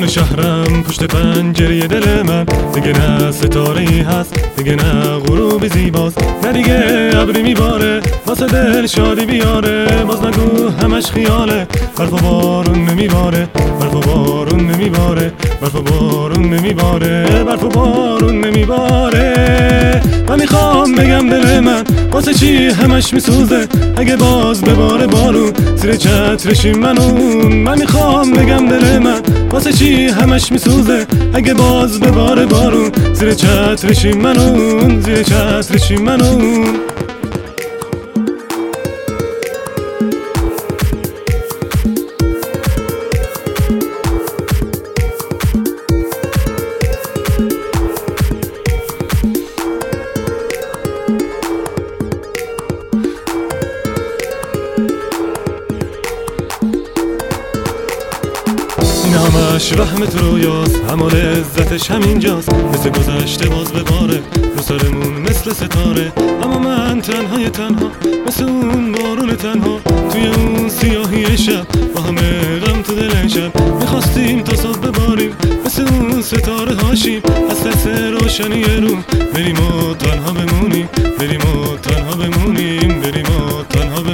شهرم پشت پنجره دل من، دیگه نه ستاره‌ای هست، دیگه نه غروب زیباست، نه دیگه ابری میباره واسه دل شادی بیاره. باز نگو همش خیاله، برف و بارون نمیباره، برف و بارون نمیباره، برف و بارون نمیباره، برف و بارون نمیباره. من میخوام بگم دل من واسه چی همش میسوزه، اگه باز بباره بارون زیر چترشیم منون. من میخوام بگم دل من واسه چی همش میسوزه، اگه باز بباره بارون زیر چترشیم منون، زیر چترشیم منون. این همش رحمت رویاست، اما لذتش همینجاست. مثل گذشته باز بباره رو سرمون مثل ستاره، اما من تنهای تنها مثل اون بارون تنها توی اون سیاهی شب، با همه غم تو دل شب. میخواستیم تا صبح بباریم مثل اون ستاره هاشیم، از ترس روشنی رو بریم و تنها بمونیم، بریم و تنها بمونیم، بریم و تنها